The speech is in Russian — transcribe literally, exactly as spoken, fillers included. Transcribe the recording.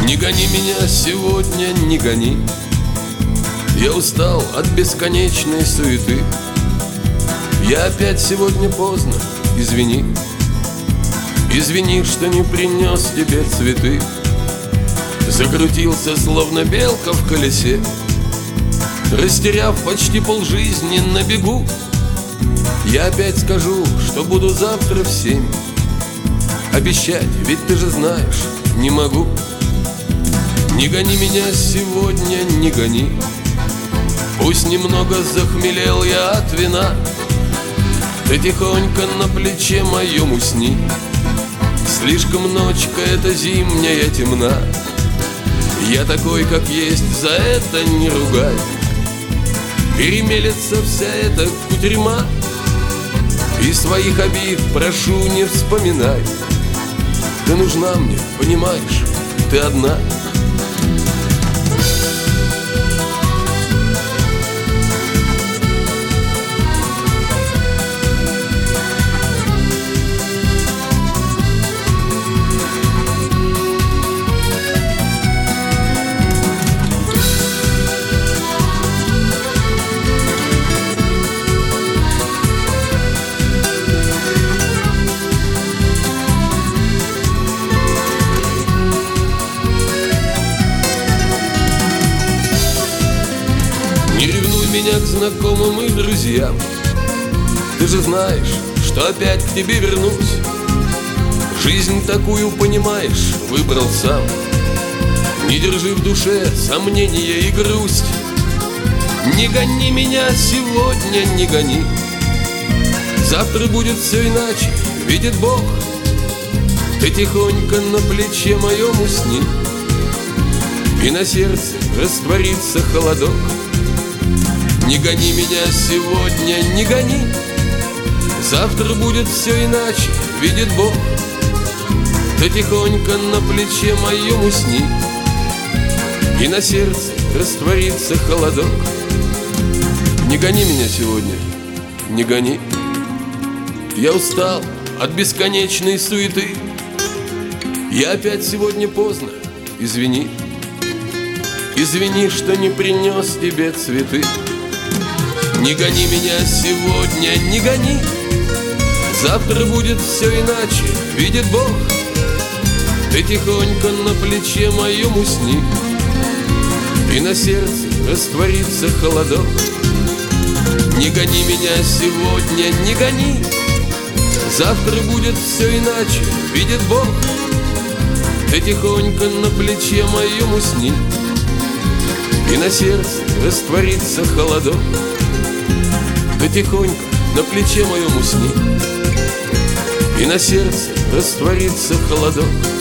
Не гони меня сегодня, не гони. Я устал от бесконечной суеты. Я опять сегодня поздно, извини. Извини, что не принес тебе цветы. Закрутился, словно белка в колесе, растеряв почти полжизни на бегу. Я опять скажу, что буду завтра в семь. Обещать, ведь ты же знаешь, не могу. Не гони меня сегодня, не гони. Пусть немного захмелел я от вина, ты тихонько на плече моем усни. Слишком ночка эта зимняя темна. Я такой, как есть, за это не ругай. Перемелется вся эта кутерьма, и своих обид прошу не вспоминай. Ты нужна мне, понимаешь, ты одна. Не ревнуй меня к знакомым и друзьям. Ты же знаешь, что опять к тебе вернусь. Жизнь такую, понимаешь, выбрал сам. Не держи в душе сомнения и грусть. Не гони меня сегодня, не гони. Завтра будет все иначе, видит Бог. Ты тихонько на плече моем усни, и на сердце растворится холодок. Не гони меня сегодня, не гони. Завтра будет все иначе, видит Бог. Ты тихонько на плече моем усни, и на сердце растворится холодок. Не гони меня сегодня, не гони. Я устал от бесконечной суеты. Я опять сегодня поздно, извини. Извини, что не принес тебе цветы. Не гони меня сегодня, не гони. Завтра будет все иначе, видит Бог. Ты тихонько на плече моем усни, и на сердце растворится холодок. Не гони меня сегодня, не гони. Завтра будет все иначе, видит Бог. Ты тихонько на плече моем усни, и на сердце растворится холодок. Ты тихонько на плече моем усни, и на сердце растворится холодок.